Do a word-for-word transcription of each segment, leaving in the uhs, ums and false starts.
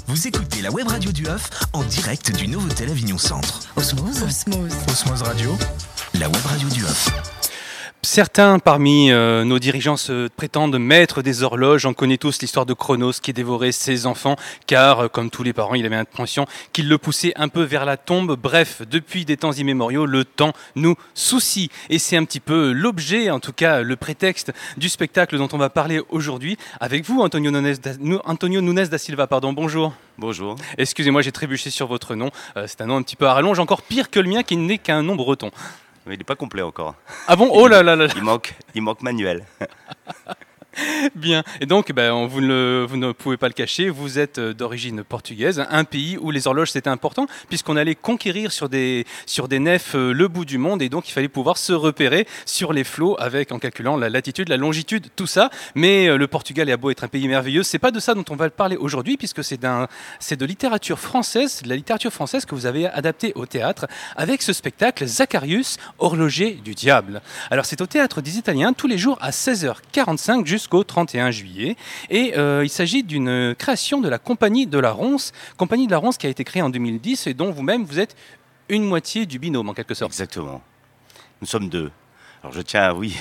Vous écoutez la web radio du Off en direct du Novotel Avignon Centre. Osmose. Osmose. Osmose Radio, la web radio du Off. Certains parmi euh, nos dirigeants se prétendent maîtres des horloges. On connaît tous l'histoire de Chronos qui dévorait ses enfants car, euh, comme tous les parents, il avait l'impression qu'il le poussait un peu vers la tombe. Bref, depuis des temps immémoriaux, le temps nous soucie. Et c'est un petit peu l'objet, en tout cas le prétexte du spectacle dont on va parler aujourd'hui avec vous, Antonio Nunes da, Antonio Nunes da Silva. Pardon, bonjour. Bonjour. Excusez-moi, j'ai trébuché sur votre nom. Euh, c'est un nom un petit peu à rallonge, encore pire que le mien qui n'est qu'un nom breton. Mais il n'est pas complet encore. Ah bon? Oh là là là là. Il manque, il manque Manuel. Bien. Et donc, ben, vous, ne, vous ne pouvez pas le cacher, vous êtes d'origine portugaise, un pays où les horloges c'était important, puisqu'on allait conquérir sur des, sur des nefs euh, le bout du monde, et donc il fallait pouvoir se repérer sur les flots avec, en calculant la latitude, la longitude, tout ça. Mais euh, le Portugal a beau être un pays merveilleux, c'est pas de ça dont on va parler aujourd'hui, puisque c'est, d'un, c'est de littérature française, de la littérature française que vous avez adaptée au théâtre avec ce spectacle Zacharius, horloger du diable. Alors c'est au Théâtre des Italiens tous les jours à seize heures quarante-cinq jusqu'à jusqu'au trente et un juillet. Et euh, il s'agit d'une création de la Compagnie de la Ronce, Compagnie de la Ronce qui a été créée en deux mille dix et dont vous-même vous êtes une moitié du binôme en quelque sorte. Exactement. Nous sommes deux. Alors je tiens, oui,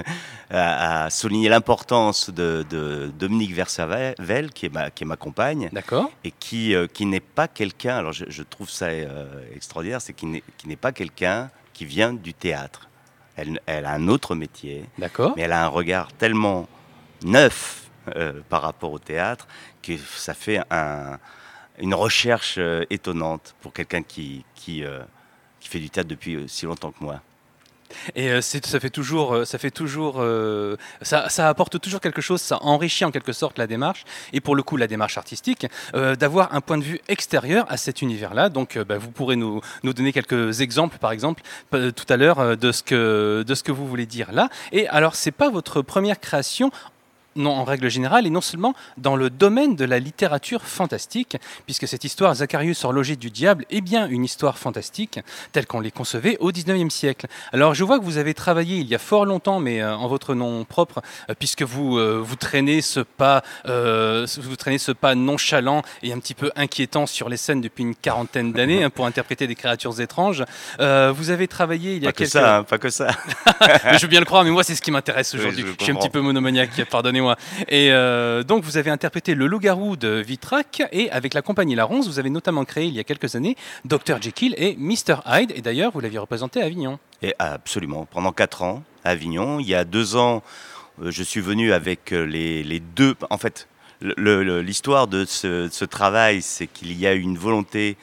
à, à souligner l'importance de, de Dominique Versavel, qui est ma, qui est ma compagne. D'accord. Et qui, euh, qui n'est pas quelqu'un, alors je, je trouve ça euh, extraordinaire, c'est qu'il n'est, qui n'est pas quelqu'un qui vient du théâtre. Elle, elle a un autre métier. D'accord. Mais elle a un regard tellement neuf euh, par rapport au théâtre que ça fait un, une recherche euh, étonnante pour quelqu'un qui, qui, euh, qui fait du théâtre depuis aussi longtemps que moi. Et euh, c'est, ça fait toujours, ça fait toujours, euh, ça, ça apporte toujours quelque chose, ça enrichit en quelque sorte la démarche, et pour le coup la démarche artistique, euh, d'avoir un point de vue extérieur à cet univers-là. Donc euh, bah, vous pourrez nous, nous donner quelques exemples, par exemple, euh, tout à l'heure, euh, de ce que, de ce que vous voulez dire là. Et alors c'est pas votre première création, non, en règle générale, et non seulement dans le domaine de la littérature fantastique, puisque cette histoire Zacharius, horloger du diable, est bien une histoire fantastique, telle qu'on les concevait au dix-neuvième siècle. Alors je vois que vous avez travaillé il y a fort longtemps, mais euh, en votre nom propre, euh, puisque vous, euh, vous, traînez ce pas, euh, vous traînez ce pas nonchalant et un petit peu inquiétant sur les scènes depuis une quarantaine d'années, hein, pour interpréter des créatures étranges. Euh, vous avez travaillé il y a pas quelques... que ça, hein, pas que ça. Je veux bien le croire, mais moi c'est ce qui m'intéresse aujourd'hui. Oui, je, je suis un petit peu monomaniaque, pardonnez-moi. Et euh, donc vous avez interprété le loup-garou de Vitrac, et avec la compagnie La Ronce, vous avez notamment créé il y a quelques années docteur Jekyll et mister Hyde, et d'ailleurs vous l'aviez représenté à Avignon. Et absolument, pendant quatre ans à Avignon. Il y a deux ans, euh, je suis venu avec les, les deux... En fait, le, le, l'histoire de ce, de ce travail, c'est qu'il y a une volonté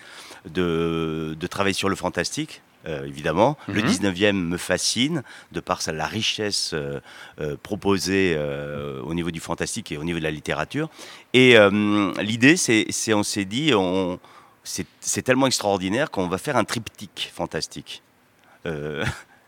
de, de travailler sur le fantastique. Euh, évidemment, mm-hmm. Le dix-neuvième me fascine de par sa, la richesse euh, euh, proposée euh, au niveau du fantastique et au niveau de la littérature. Et euh, l'idée, c'est, c'est, on s'est dit, on, c'est, c'est tellement extraordinaire qu'on va faire un triptyque fantastique. Euh,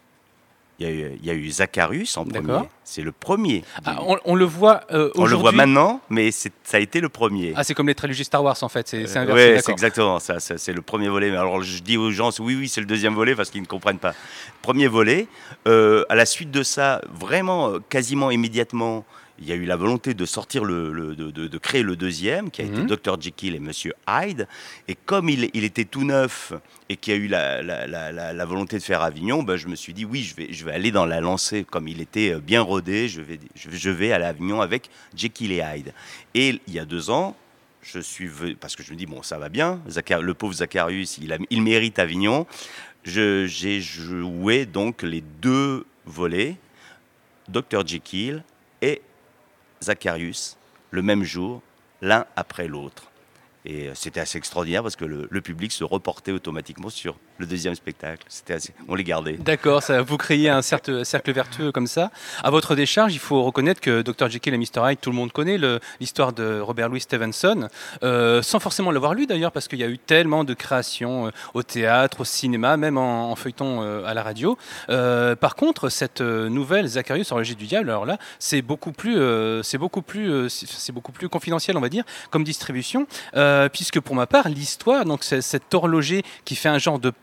Il y, a eu, il y a eu Zacharius en premier. D'accord. C'est le premier. Ah, on, on le voit euh, aujourd'hui. On le voit maintenant, mais c'est, ça a été le premier. Ah, c'est comme les trilogies Star Wars en fait. C'est, c'est inversé. Oui, d'accord. C'est exactement ça. C'est, c'est le premier volet. Mais alors je dis aux gens, oui, oui, c'est le deuxième volet parce qu'ils ne comprennent pas. Premier volet. Euh, à la suite de ça, vraiment, quasiment immédiatement, il y a eu la volonté de sortir le, le de, de, de créer le deuxième, qui a mm-hmm. été docteur Jekyll et monsieur Hyde. Et comme il, il était tout neuf et qu'il y a eu la, la, la, la, la volonté de faire Avignon, ben je me suis dit oui, je vais, je vais aller dans la lancée. Comme il était bien rodé, je vais, je, je vais aller à Avignon avec Jekyll et Hyde. Et il y a deux ans, je suis venu, parce que je me dis bon, ça va bien. Zachar, le pauvre Zacharius, il, a, il mérite Avignon. Je, j'ai joué donc les deux volets, docteur Jekyll et Zacharius, le même jour, l'un après l'autre. Et c'était assez extraordinaire parce que le, le public se reportait automatiquement sur le deuxième spectacle. C'était assez, on les gardait. D'accord, ça, vous créez un cercle, cercle vertueux comme ça. À votre décharge, il faut reconnaître que docteur Jekyll et mister Hyde, tout le monde connaît le, l'histoire de Robert Louis Stevenson, euh, sans forcément l'avoir lu d'ailleurs, parce qu'il y a eu tellement de créations euh, au théâtre, au cinéma, même en, en feuilleton euh, à la radio. Euh, par contre, cette euh, nouvelle Zacharius, horloger du diable, alors là, c'est beaucoup plus, euh, c'est beaucoup plus, euh, c'est, c'est beaucoup plus confidentiel, on va dire, comme distribution, euh, puisque pour ma part, l'histoire, donc c'est cet horloger qui fait un genre de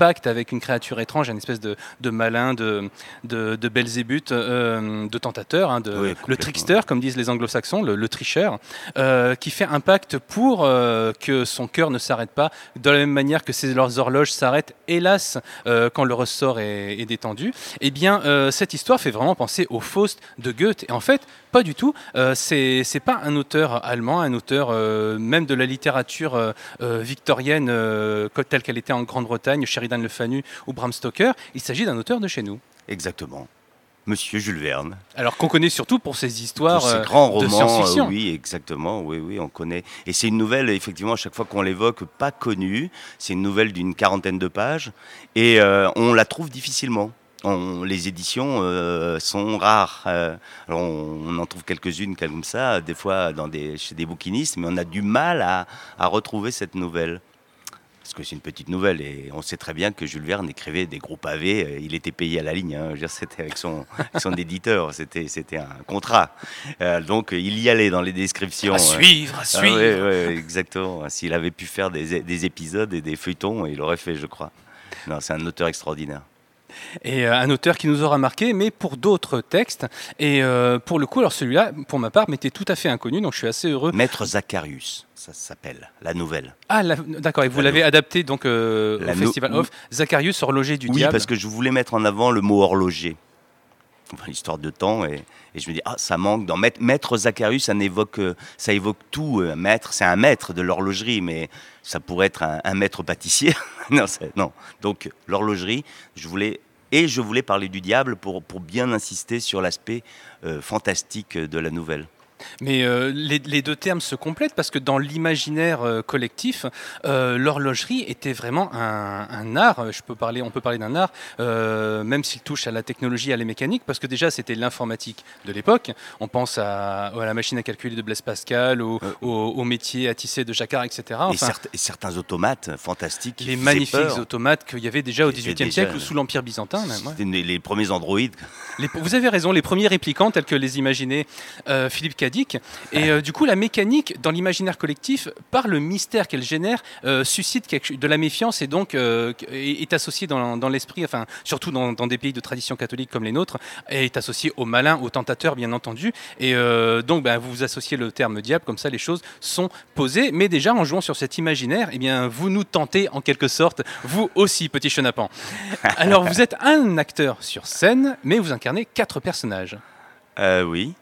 pacte avec une créature étrange, une espèce de, de malin, de, de, de Belzébuth, euh, de tentateur, hein, de, Oui, le trickster, comme disent les anglo-saxons, le, le tricheur, euh, qui fait un pacte pour euh, que son cœur ne s'arrête pas, de la même manière que ses, leurs horloges s'arrêtent, hélas, euh, quand le ressort est, est détendu. Eh bien, euh, cette histoire fait vraiment penser au Faust de Goethe. Et en fait, pas du tout. Euh, c'est, c'est pas un auteur allemand, un auteur euh, même de la littérature euh, euh, victorienne euh, telle qu'elle était en Grande-Bretagne, Sheridan Le Fanu ou Bram Stoker. Il s'agit d'un auteur de chez nous. Exactement. Monsieur Jules Verne. Alors qu'on connaît surtout pour ses histoires Pour ces euh, grands de romans, science-fiction. euh, oui, exactement, oui, oui, on connaît. Et c'est une nouvelle, effectivement, à chaque fois qu'on l'évoque, pas connue. C'est une nouvelle d'une quarantaine de pages et euh, on la trouve difficilement. On, les éditions euh, sont rares. Euh, alors on, on en trouve quelques-unes comme ça, des fois dans des, chez des bouquinistes, mais on a du mal à, à retrouver cette nouvelle. Parce que c'est une petite nouvelle et on sait très bien que Jules Verne écrivait des gros pavés. euh, Il était payé à la ligne. Hein, je veux dire, c'était avec son, avec son éditeur. C'était, c'était un contrat. Euh, donc il y allait dans les descriptions. À euh. suivre, à Ah suivre. ouais, ouais, exactement. S'il avait pu faire des, des épisodes et des feuilletons, il l'aurait fait, je crois. Non, c'est un auteur extraordinaire. Et euh, un auteur qui nous aura marqué, mais pour d'autres textes. Et euh, pour le coup, alors celui-là, pour ma part, m'était tout à fait inconnu, donc je suis assez heureux. Maître Zacharius, ça s'appelle, la nouvelle. Ah, la- d'accord, et vous La l'avez adapté donc euh, La au no- Festival of Zacharius, horloger du Oui, diable. parce que je voulais mettre en avant le mot horloger. Enfin, histoire de temps, et, et je me dis, ah, ça manque. Dans Maître, Maître Zacharius, ça évoque, ça évoque tout. euh, Maître, c'est un maître de l'horlogerie, mais ça pourrait être un, un maître pâtissier. non, c'est- non. Donc, l'horlogerie, je voulais. Et je voulais parler du diable pour, pour bien insister sur l'aspect euh, fantastique de la nouvelle. Mais euh, les, les deux termes se complètent parce que dans l'imaginaire euh, collectif, euh, l'horlogerie était vraiment un, un art. Je peux parler, on peut parler d'un art, euh, même s'il touche à la technologie, à la mécanique, parce que déjà c'était l'informatique de l'époque. On pense à, à la machine à calculer de Blaise Pascal, au, Euh, au, au métier à tisser de Jacquard, et cetera. et, Enfin, certes- et certains automates fantastiques. qui les faisaient magnifiques peur. automates qu'il y avait déjà au Qui étaient dix-huitième déjà- siècle ou sous l'Empire byzantin même. Ouais. C'était les, les premiers androïdes. Les- vous avez raison, les premiers réplicants tels que les imaginait euh, Philippe Cadic. Et euh, du coup, la mécanique dans l'imaginaire collectif, par le mystère qu'elle génère, euh, suscite quelque, chose- de la méfiance et donc euh, est, est associée dans, dans l'esprit, enfin surtout dans, dans des pays de tradition catholique comme les nôtres, est associée au malin, au tentateur bien entendu. Et euh, donc ben, vous associez le terme diable, comme ça les choses sont posées. Mais déjà en jouant sur cet imaginaire, eh bien, vous nous tentez en quelque sorte, vous aussi petit chenapan. Alors vous êtes un acteur sur scène, mais vous incarnez quatre personnages. Euh, oui.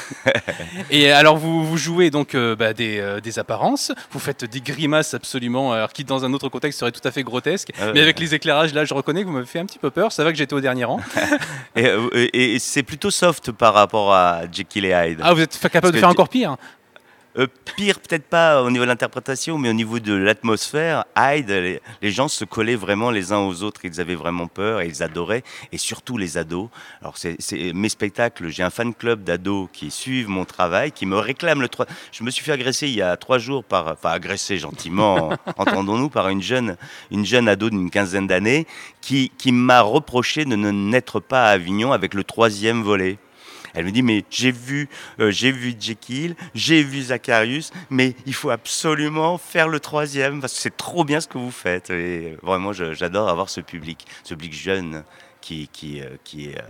Et alors vous, vous jouez donc euh, bah, des, euh, des apparences, vous faites des grimaces absolument, alors qui dans un autre contexte seraient tout à fait grotesques, Euh, mais avec les éclairages là je reconnais que vous m'avez fait un petit peu peur, ça va que j'étais au dernier rang. Et, euh, et- et c'est plutôt soft par rapport à Jekyll et Hyde. Ah vous êtes fa- capable Parce de que faire tu- encore pire. Euh, pire, peut-être pas au niveau de l'interprétation, mais au niveau de l'atmosphère. Hyde, les, les gens se collaient vraiment les uns aux autres. Ils avaient vraiment peur et ils adoraient. Et surtout les ados. Alors, c'est, c'est mes spectacles. J'ai un fan club d'ados qui suivent mon travail, qui me réclament le trois. Je me suis fait agresser il y a trois jours par, enfin, agresser gentiment, entendons-nous, par une jeune, une jeune ado d'une quinzaine d'années qui, qui m'a reproché de ne n'être pas à Avignon avec le troisième volet. Elle me dit, mais j'ai vu, euh, j'ai vu Jekyll, j'ai vu Zacharius, mais il faut absolument faire le troisième, parce que c'est trop bien ce que vous faites. Et vraiment, je- j'adore avoir ce public, ce public jeune qui, qui, euh, qui est euh,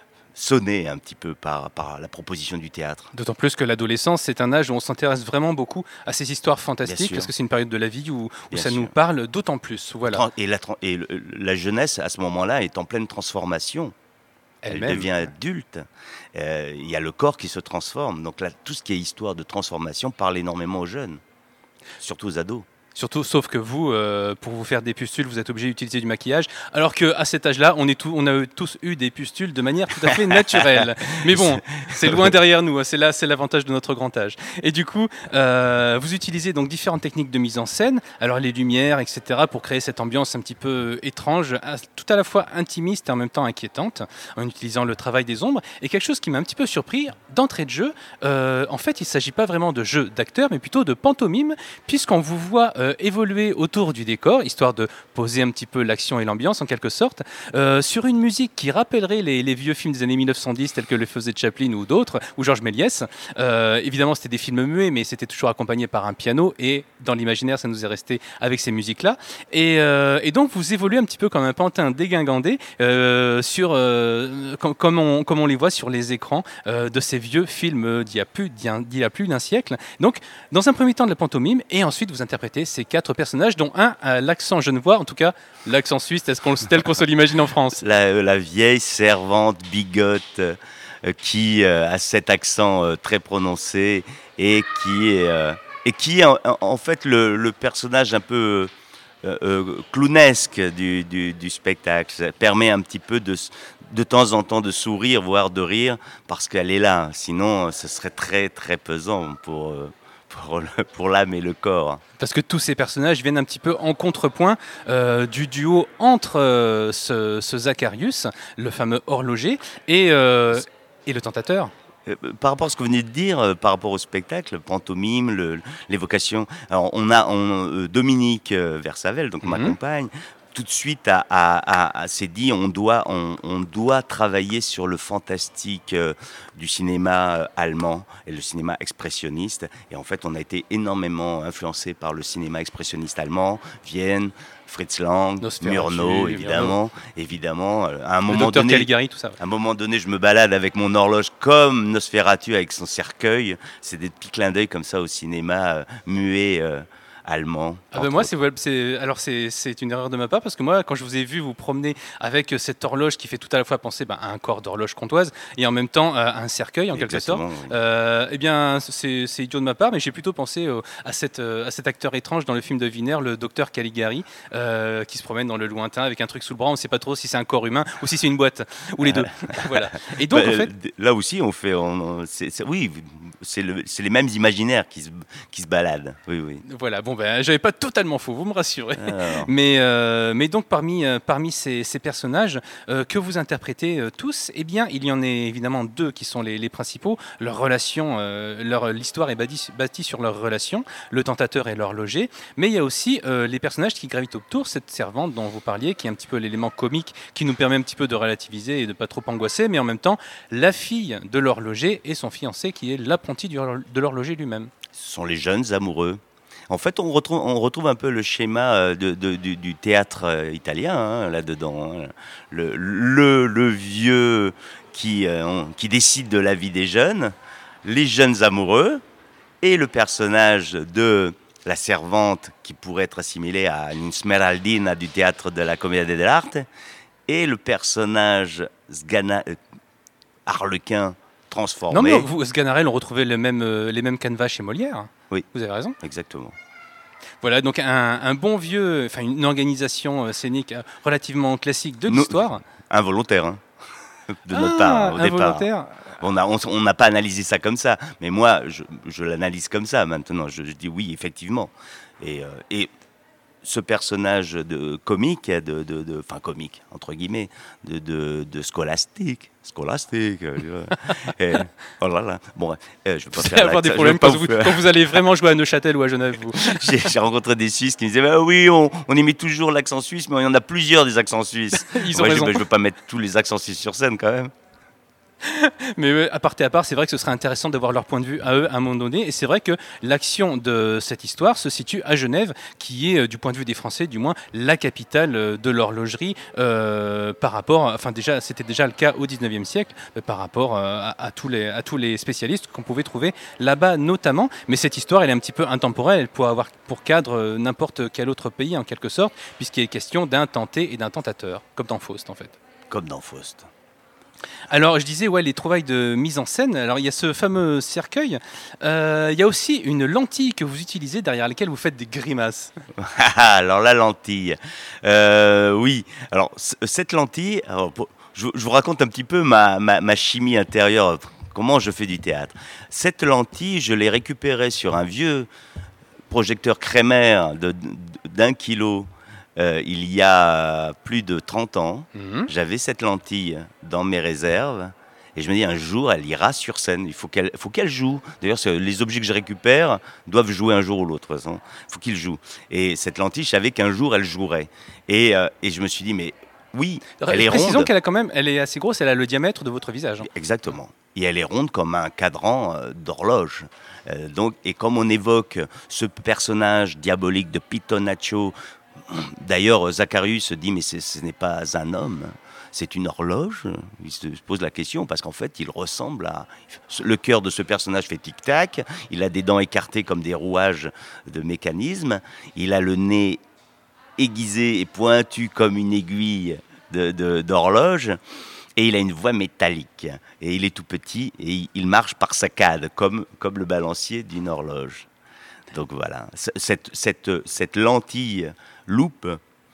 sonné un petit peu par, par la proposition du théâtre. D'autant plus que l'adolescence, c'est un âge où on s'intéresse vraiment beaucoup à ces histoires Bien fantastiques, sûr. parce que c'est une période de la vie où, où Bien ça sûr. nous parle d'autant plus. Voilà. Tran- Et, la, tran- et le- la jeunesse, à ce moment-là, est en pleine transformation. Elle Elle-même. devient adulte. Euh, Il y a le corps qui se transforme. Donc là, tout ce qui est histoire de transformation parle énormément aux jeunes, surtout aux ados. Surtout, sauf que vous, euh, pour vous faire des pustules, vous êtes obligé d'utiliser du maquillage, alors qu'à cet âge-là, on, est tout- on a tous eu des pustules de manière tout à fait naturelle. Mais bon, c'est loin derrière nous, hein, c'est là, c'est l'avantage de notre grand âge. Et du coup, euh, vous utilisez donc différentes techniques de mise en scène, alors les lumières, et cetera, pour créer cette ambiance un petit peu étrange, à- tout à la fois intimiste et en même temps inquiétante, en utilisant le travail des ombres. Et quelque chose qui m'a un petit peu surpris, d'entrée de jeu, euh, en fait, il ne s'agit pas vraiment de jeu d'acteur, mais plutôt de pantomime, puisqu'on vous voit euh, évoluer autour du décor, histoire de poser un petit peu l'action et l'ambiance en quelque sorte, euh, sur une musique qui rappellerait les, les vieux films des années mille neuf cent dix tels que le faisait Chaplin ou d'autres, ou Georges Méliès. Euh, évidemment, c'était des films muets, mais c'était toujours accompagné par un piano et dans l'imaginaire, ça nous est resté avec ces musiques-là. Et, euh, et donc, vous évoluez un petit peu comme un pantin dégingandé, euh, sur, euh, com- comme, on, comme on les voit sur les écrans euh, de ces vieux films d'il y a plus, d'il y a, d'il y a plus d'un siècle. Donc, dans un premier temps de la pantomime, et ensuite vous interprétez ces quatre personnages, dont un a l'accent genevois, en tout cas l'accent suisse, tel qu'on, tel qu'on se l'imagine en France. La, la vieille servante bigote euh, qui euh, a cet accent euh, très prononcé et qui est, euh, et qui est en, en fait le, le personnage un peu euh, euh, clownesque du, du, du spectacle. Ça permet un petit peu de, de temps en temps de sourire, voire de rire, parce qu'elle est là. Sinon, ce serait très très pesant pour... Euh, Pour, le, pour l'âme et le corps. Parce que tous ces personnages viennent un petit peu en contrepoint euh, du duo entre euh, ce, ce Zacharius, le fameux horloger, et, euh, et le tentateur. Euh, Par rapport à ce que vous venez de dire, euh, par rapport au spectacle, pantomime, le- l'évocation, alors on a on, euh, Dominique euh, Versavel, donc ma Mhm. compagne, tout de suite a, a- a- a- s'est dit on doit, on, on doit travailler sur le fantastique euh, du cinéma euh, allemand et le cinéma expressionniste. Et en fait, on a été énormément influencé par le cinéma expressionniste allemand, Vienne, Fritz Lang, Nosferatu, Murnau, évidemment. Évidemment, euh, à un Le moment docteur donné. Caligari, tout ça. À un moment donné, je me balade avec mon horloge comme Nosferatu avec son cercueil. C'est des petits clins d'œil comme ça au cinéma euh, muet euh, allemand. Ah ben entre moi, autres. c'est, c'est, alors c'est, c'est une erreur de ma part, parce que moi, quand je vous ai vu vous promener avec cette horloge qui fait tout à la fois penser ben, à un corps d'horloge comtoise et en même temps euh, à un cercueil, en quelque sorte, Exactement, oui. euh, eh bien, c'est, c'est idiot de ma part, mais j'ai plutôt pensé euh, à, cette, euh, à cet acteur étrange dans le film de Wiener, le docteur Caligari, euh, qui se promène dans le lointain avec un truc sous le bras. On ne sait pas trop si c'est un corps humain ou si c'est une boîte, ou les deux. Voilà. Et donc, Bah, en fait, d- là aussi, on fait, on- c'est, c'est- oui, c'est, le- c'est les mêmes imaginaires qui se, qui se baladent. Oui, oui. voilà, bon, ben, j'avais pas totalement faux, vous me rassurez. Alors, Mais, euh, mais donc parmi, euh, parmi ces, ces personnages euh, que vous interprétez euh, tous, eh bien, il y en a évidemment deux qui sont les, les principaux. Leur relation, euh, leur, l'histoire est bâtie, bâtie sur leur relation, le tentateur et l'horloger. Mais il y a aussi euh, les personnages qui gravitent autour, cette servante dont vous parliez, qui est un petit peu l'élément comique, qui nous permet un petit peu de relativiser et de pas trop angoisser, mais en même temps, la fille de l'horloger et son fiancé qui est l'apprenti du horlo- de l'horloger lui-même. ce sont les jeunes amoureux. En fait, on retrouve, on retrouve un peu le schéma euh, de, de- du, du théâtre euh, italien hein, là-dedans. hein. Le, le- le vieux qui, euh, on- qui décide de la vie des jeunes, les jeunes amoureux, et le personnage de la servante qui pourrait être assimilée à une Smeraldina du théâtre de la Commedia dell'arte, et le personnage Sgana, euh, Harlequin transformé. Non, mais vous, Sganarelle, on retrouvait le même, euh, les mêmes canevas chez Molière. Oui. Vous avez raison. Exactement. Voilà, donc un, un bon vieux, enfin une organisation euh, scénique euh, relativement classique de Nous- l'histoire. Involontaire, hein, de notre Ah, part, au départ. involontaire. On n'a on, on n'a pas analysé ça comme ça, mais moi, je, je l'analyse comme ça maintenant. Je, je dis oui, effectivement. Et, euh, et ce personnage de comique, de, de, de- enfin comique entre guillemets, de, de, de scolastique, scolastique. euh, tu vois. Et- oh là là. Bon, euh, je vais pas Vous faire allez avoir des l'accent, je problèmes vais pas quand vous vous, faire- quand vous allez vraiment jouer à Neuchâtel ou à Genève. Vous. J'ai j'ai rencontré des Suisses qui me disaient bah oui, on, on imite toujours l'accent suisse, mais il y en a plusieurs des accents suisses. Ils ont Moi, je dis, raison. bah, je veux pas mettre tous les accents suisses sur scène quand même. Mais euh, à part et à part, c'est vrai que ce serait intéressant d'avoir leur point de vue à eux à un moment donné. Et c'est vrai que l'action de cette histoire se situe à Genève, qui est, euh, du point de vue des Français, du moins, la capitale euh, de l'horlogerie euh, par rapport, enfin déjà, c'était déjà le cas au dix-neuvième siècle, euh, par rapport euh, à, à tous les, à tous les spécialistes qu'on pouvait trouver là-bas notamment. Mais cette histoire, elle est un petit peu intemporelle. Elle pourrait avoir pour cadre euh, n'importe quel autre pays en quelque sorte, puisqu'il est question d'un tenté et d'un tentateur, comme dans Faust en fait. Comme dans Faust. Alors, je disais, ouais, les trouvailles de mise en scène. Alors, il y a ce fameux cercueil. Euh, il y a aussi une lentille que vous utilisez derrière laquelle vous faites des grimaces. Ah, alors la lentille. Euh, oui, alors c- cette lentille, alors, pour- je, je vous raconte un petit peu ma, ma, ma chimie intérieure, comment je fais du théâtre. Cette lentille, je l'ai récupérée sur un vieux projecteur Kremer de- d'un kilo euh, il y a plus de trente ans. Mhm. J'avais cette lentille dans mes réserves. Et je me dis, un jour, elle ira sur scène. Il faut qu'elle, faut qu'elle joue. D'ailleurs, c'est- les objets que je récupère doivent jouer un jour ou l'autre. De toute façon, il faut qu'ils jouent. Et cette lentille, je savais qu'un jour, elle jouerait. Et, euh, et je me suis dit, mais Oui, elle est Précisons ronde. qu'elle a quand même, elle est assez grosse, elle a le diamètre de votre visage. hein. Exactement. Et elle est ronde comme un cadran euh, d'horloge. Euh, donc, et comme on évoque ce personnage diabolique de Pitonaccio, d'ailleurs Zacharius dit mais c'est- ce n'est pas un homme, c'est une horloge. Il se pose la question parce qu'en fait il ressemble à... Le cœur de ce personnage fait tic-tac, il a des dents écartées comme des rouages de mécanisme, il a le nez aiguisé et pointu comme une aiguille de- de- d'horloge. Et il a une voix métallique. Et il est tout petit et il- il marche par saccades, comme, comme le balancier d'une horloge. Donc voilà, C- cette, cette, cette lentille loupe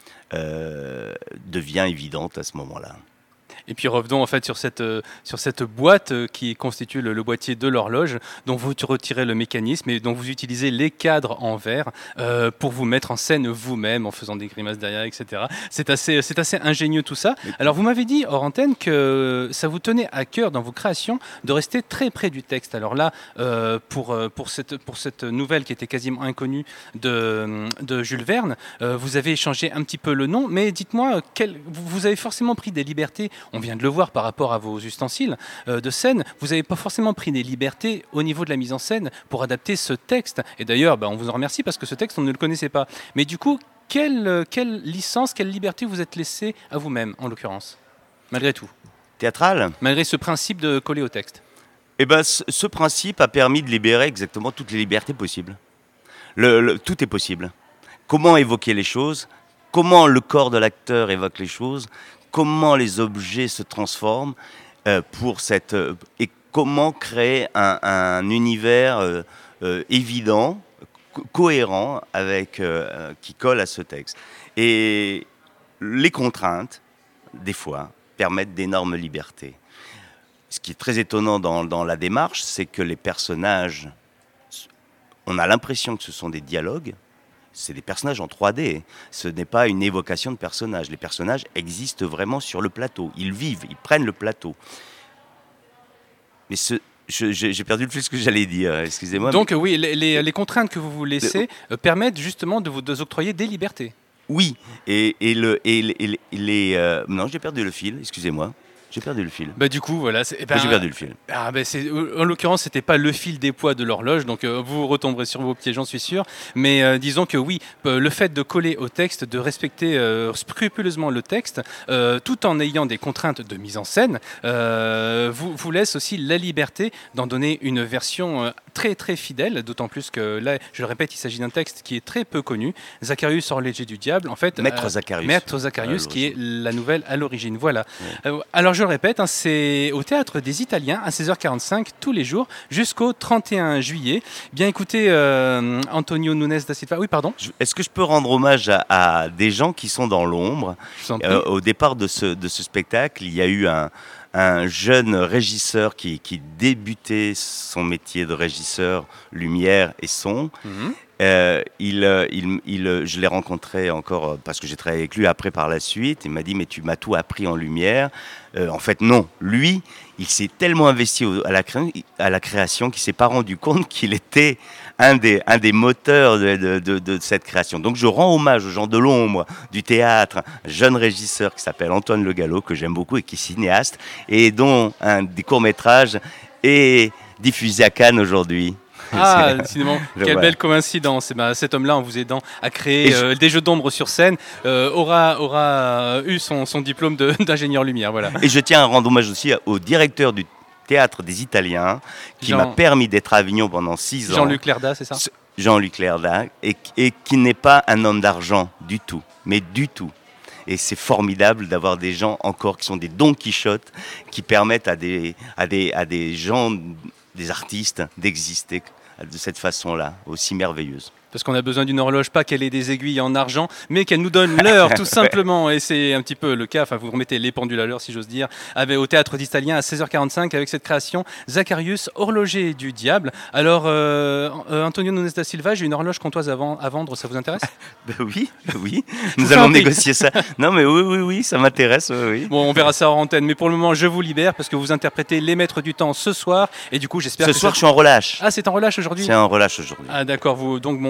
euh, devient évidente à ce moment-là. Et puis revenons en fait sur cette, euh, sur cette boîte euh, qui constitue le, le boîtier de l'horloge, dont vous retirez le mécanisme et dont vous utilisez les cadres en verre euh, pour vous mettre en scène vous-même en faisant des grimaces derrière, et cetera. C'est assez, c'est assez ingénieux tout ça. Alors vous m'avez dit hors antenne que ça vous tenait à cœur dans vos créations de rester très près du texte. Alors là, euh, pour, euh, pour, cette, pour cette nouvelle qui était quasiment inconnue de, de Jules Verne, euh, vous avez changé un petit peu le nom, mais dites-moi, quel, vous vous avez forcément pris des libertés. On vient de le voir par rapport à vos ustensiles euh, de scène, vous n'avez pas forcément pris des libertés au niveau de la mise en scène pour adapter ce texte. Et d'ailleurs, bah, on vous en remercie parce que ce texte, on ne le connaissait pas. Mais du coup, quelle, euh, quelle licence, quelle liberté vous êtes laissé à vous-même, en l'occurrence, malgré tout, Théâtral. malgré ce principe de coller au texte? Eh ben, ce, ce principe a permis de libérer exactement toutes les libertés possibles. Le- le- tout est possible. Comment évoquer les choses, comment le corps de l'acteur évoque les choses, comment les objets se transforment euh, pour cette euh, et comment créer un, un univers euh, euh, évident, co- cohérent avec euh, qui colle à ce texte. Et les contraintes, des fois, permettent d'énormes libertés. Ce qui est très étonnant dans, dans la démarche, c'est que les personnages, on a l'impression que ce sont des dialogues. C'est des personnages en trois D. Ce n'est pas une évocation de personnages. Les personnages existent vraiment sur le plateau. Ils vivent, ils prennent le plateau. Mais ce, je- j'ai j'ai perdu le fil de ce que j'allais dire. Excusez-moi. Donc oui, les, les- les contraintes que vous vous laissez euh, permettent justement de vous de vous octroyer des libertés. Oui. Et, et le, et les. et les- les, euh, non, j'ai perdu le fil. Excusez-moi. J'ai perdu le fil. Bah du coup voilà, c'est, eh ben, Mais j'ai perdu le fil. ah, ben, c'est, en l'occurrence c'était pas le fil des poids de l'horloge, donc euh, vous retomberez sur vos pieds, j'en suis sûr. Mais euh, disons que oui, euh, le fait de coller au texte, de respecter euh, scrupuleusement le texte, euh, tout en ayant des contraintes de mise en scène, euh, vous vous laisse aussi la liberté d'en donner une version euh, très très fidèle. D'autant plus que là, je le répète, il s'agit d'un texte qui est très peu connu. Zacharius horloger du diable, en fait. Maître euh, Zacharius. Maître Zacharius, À qui est l'origine. la nouvelle à l'origine. Voilà. Euh, alors je le répète, hein, c'est au Théâtre des Italiens à seize heures quarante-cinq tous les jours jusqu'au trente et un juillet. Bien écoutez, euh, Antonio Nunes da Silva. Oui, pardon. Je- Est-ce que je peux rendre hommage à, à des gens qui sont dans l'ombre? Je vous en prie. Euh, au départ de ce, de ce spectacle, il y a eu un, un jeune régisseur qui, qui débutait son métier de régisseur lumière et son. Mhm. Euh, il, euh, il, il, euh, je l'ai rencontré encore euh, parce que j'ai travaillé avec lui après par la suite. Il m'a dit mais tu m'as tout appris en lumière. Euh, en fait non, lui il s'est tellement investi au- à, la cré- à la création qu'il s'est pas rendu compte qu'il était un des, un des moteurs de, de, de, de cette création. Donc je rends hommage aux gens de l'ombre du théâtre, un jeune régisseur qui s'appelle Antoine Le Gallo que j'aime beaucoup et qui est cinéaste et dont un des courts métrages est diffusé à Cannes aujourd'hui. Ah, décidément, Je quelle vois. belle coïncidence. Eh ben, cet homme-là, en vous aidant à créer Et je- euh, des jeux d'ombre sur scène, euh, aura, aura euh, eu son, son diplôme de- d'ingénieur lumière. Voilà. Et je tiens à rendre hommage aussi au directeur du Théâtre des Italiens, qui Jean- m'a permis d'être à Avignon pendant six ans. Jean-Luc Lerda, c'est ça? Ce- Jean-Luc Lerda, et, et qui n'est pas un homme d'argent du tout, mais du tout. Et c'est formidable d'avoir des gens encore qui sont des Don Quichotte, qui permettent à des, à des, à des gens, des artistes, d'exister de cette façon-là, aussi merveilleuse. Parce qu'on a besoin d'une horloge, pas qu'elle ait des aiguilles en argent, mais qu'elle nous donne l'heure, tout simplement. Et c'est un petit peu le cas, enfin vous remettez les pendules à l'heure, si j'ose dire, avec, au Théâtre des Italiens à seize heures quarante-cinq, avec cette création, Zacharius, horloger du diable. Alors, euh, euh, Antonio Nunes da Silva, j'ai une horloge comtoise à, ven- à vendre, ça vous intéresse? Ben oui, oui, vous nous fais un allons prix. négocier ça. Non mais oui, oui, oui, ça m'intéresse, oui, oui. Bon, on verra ça en antenne, mais pour le moment, je vous libère, parce que vous interprétez Les Maîtres du Temps ce soir, et du coup, j'espère Ce que soir, ça- je suis en relâche. Ah, c'est en relâche aujourd'hui? C'est en relâche aujourd'hui. Ah d'accord, vous, donc mon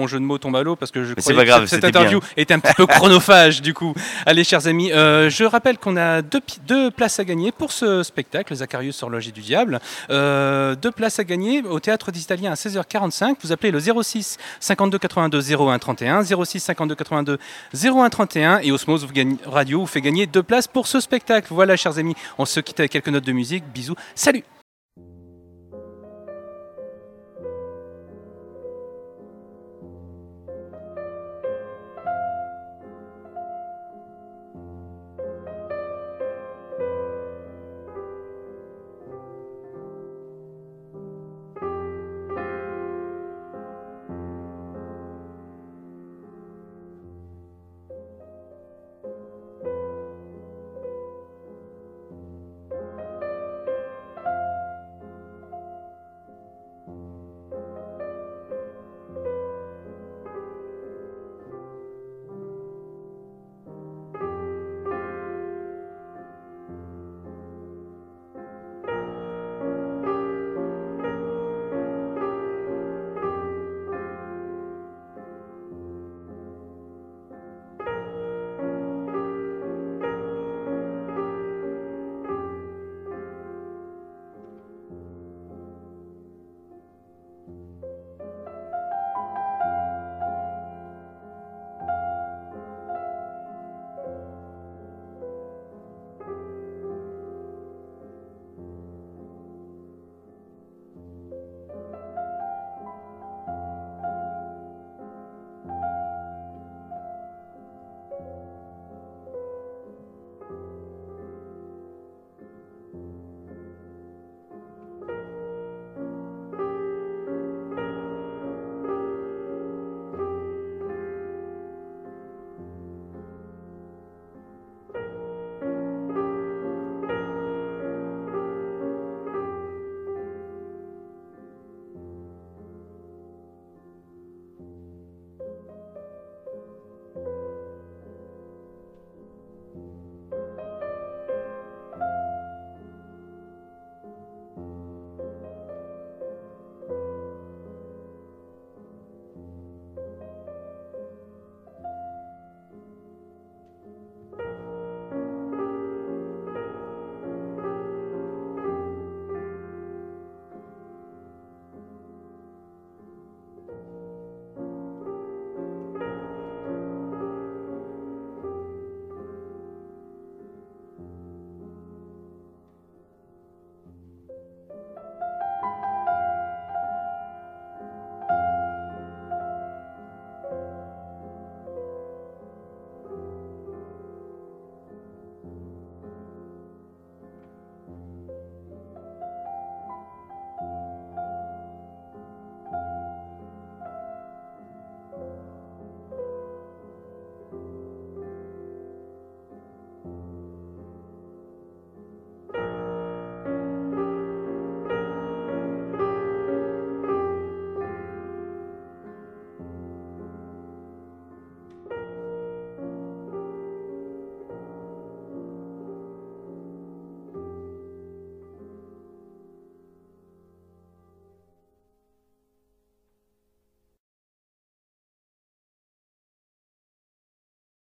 jeu de mots tombe à l'eau parce que je Mais c'est croyais pas grave, que cette c'était interview bien. était un petit peu chronophage du coup. Allez chers amis, euh, je rappelle qu'on a deux, pi- deux places à gagner pour ce spectacle, Zacharius horloger du diable. Euh, deux places à gagner au Théâtre des Italiens à seize heures quarante-cinq. Vous appelez le zéro six cinquante-deux quatre-vingt-deux zéro un trente et un, zéro six cinquante-deux quatre-vingt-deux zéro un trente et un et Osmose vous gagne- Radio vous fait gagner deux places pour ce spectacle. Voilà chers amis, on se quitte avec quelques notes de musique. Bisous, salut.